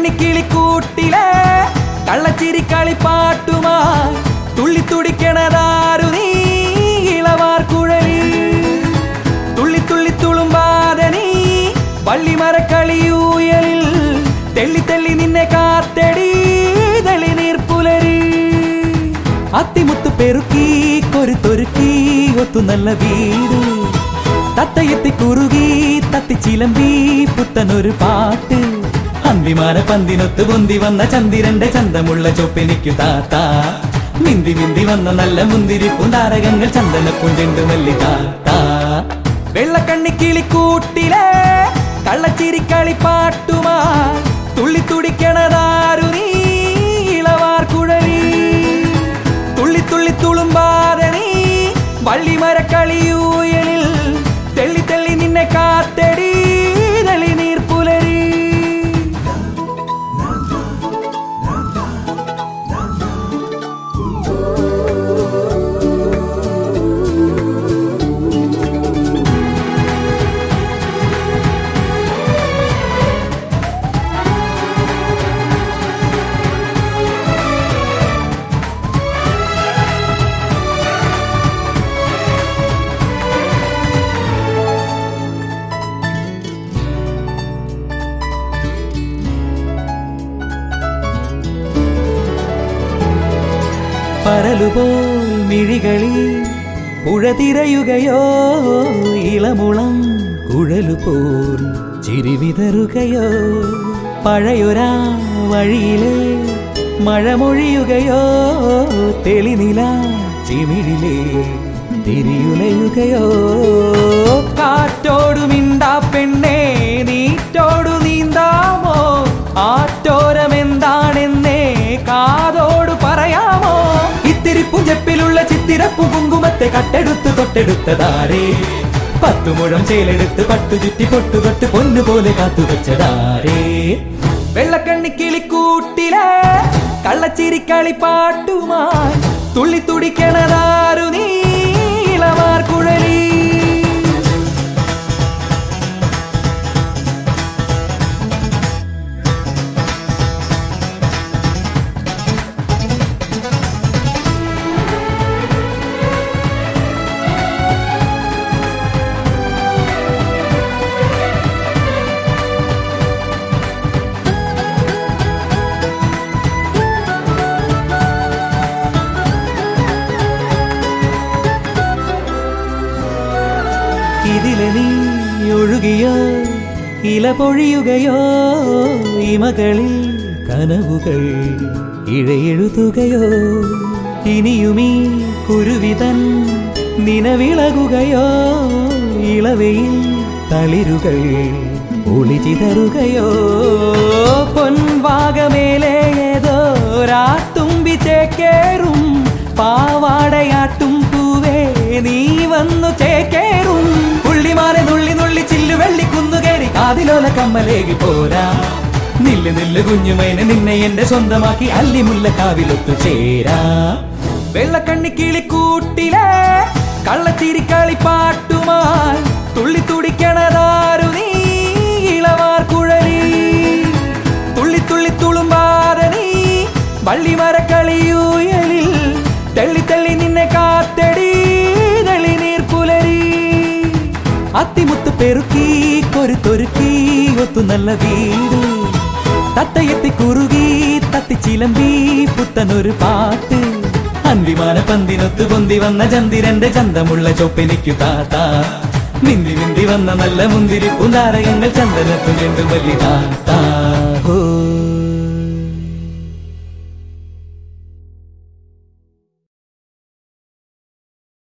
വെള്ളക്കണ്ണിക്കിളിക്കൂട്ടിലെ കള്ളച്ചിരി കളിപ്പാട്ടുമായി തുള്ളി തുടിക്കണതാരു നീ ഇളവാർ കുഴലി തുള്ളി തുള്ളി തുളുമ്പാതെ നീ വള്ളിമരക്കളിയൂയലിൽ തെള്ളി തെള്ളി നിന്നെ കാത്തെടി തെളിനീർ പുലരി അത്തിമുത്ത് പെറുക്കി കൊരുത്തൊരുക്കി ഒത്തു നല്ല വീട് തത്തയെത്തി കുറുകി തത്തിച്ചിലമ്പി പുത്തനൊരു പാട്ട് അന്തിമാന പന്തിനൊത്ത് പൊന്തി വന്ന ചന്ദിരന്റെ ചന്തമുള്ള ചൊപ്പെനിക്കു താത്ത മിന്തി മിന്തി വന്ന നല്ല മുന്തിരിപ്പും താരകങ്ങൾ ചന്ദനപ്പുണ്ടെണ്ട് മല്ലി താത്ത വെള്ളക്കണ്ണിക്കിളിക്കൂട്ടിലെ കള്ളച്ചിരി കളിപ്പാട്ടുമായി തുള്ളി തുടിക്കണതാരു നീ ഇളവാർ കുഴലി തുള്ളി തുള്ളി തുളുമ്പാതെ നീ വള്ളിമരക്കളിയൂയലിൽ തെള്ളി തെള്ളി നിന്നെ കാത്തെടി തെളിനീർ പുലരി പരലുപോൽ മിഴികളിൽ പുഴ തിരയുകയോ ഇളമുളം കുഴലുപോൽ ചിരിവിതറുകയോ പഴയൊരാ വഴിയിലെ മഴമൊഴിയുകയോ തെളിനില ചിമിഴിലെ തിരിയുലയുകയോ കാറ്റോടു മിണ്ടാ പെണ്ണേ നീറ്റോടു നീന്താമോ ആറ്റോരമെന്താണെന്നേ കാതോടു പറയാമോ ഇത്തിരി പുഞ്ചപ്പിലുള്ള ചിത്തിരപ്പും കുങ്കുമത്തെ കട്ടെടുത്ത് തൊട്ടെടുത്തതാരേ പത്തുമുഴം ചേലെടുത്ത് പട്ടുചുറ്റി പൊട്ടുതൊട്ട് പൊന്നുപോലെ കാത്തുവെച്ചതാരേ വെള്ളക്കണ്ണിക്കിളിക്കൂട്ടിലെ കള്ളച്ചിരി കളിപ്പാട്ടുമായി തുള്ളി തുടിക്കണതാരു നീ ഇളവാർ കുഴലി ഇതിലെ നീ ഒഴുകിയോ ഇല പൊഴിയുകയോ ഇമകളിൽ കനവുകൾ ഇഴയെഴുതുകയോ ഇനിയുമീ കുരുവിതൻ നിലവിളകുകയോ ഇളവയിൽ തളിരുകൾ ഒളിചിതറുകയോ പൊൻവാകമേലെ ഏതോ രാത്തുമ്പി ചേക്കേറും പാവാടയാട്ടും പൂവേ നീ വന്നു ചേക്കേറും പുള്ളിമാരെ നുള്ളി നുള്ളി ചില്ലു വെള്ളിക്കുന്നു കയറി കാതിലോല കമ്മലേകി പോരാ നില്ല് നില്ല് കുഞ്ഞുമൈനെ നിന്നെ എന്റെ സ്വന്തമാക്കി അല്ലിമുല്ല കാവിലൊത്തു ചേരാ വെള്ളക്കണ്ണിക്കിളിക്കൂട്ടിലെ കള്ളച്ചിരി കളിപ്പാട്ടുമായി തുള്ളി തുടിക്കണതാരു നീ ഇളവാർ കുഴലി തുള്ളി തുള്ളി തുളുമ്പാതെ നീ വള്ളിമരക്കളിയൂയലിൽ തെള്ളി തെള്ളി നിന്നെ കാത്തെടി തെളിനീർ പുലരി അത്തിമുത്ത് പെറുക്കി കൊരുത്തൊരുക്കി ഒത്തു നല്ല വീട് തത്തയെത്തി കുറുകി തത്തിച്ചിലമ്പി പുത്തനൊരു പാട്ട് അന്തിമാന പന്തിനൊത്ത് പൊന്തി വന്ന ചന്ദിരന്റെ ചന്തമുള്ള ചൊപ്പെനിക്കു താത്ത മിന്തി മിന്തി വന്ന നല്ല മുന്തിരിപ്പും താരകങ്ങൾ ചന്ദനത്തും വലിയ താത്ത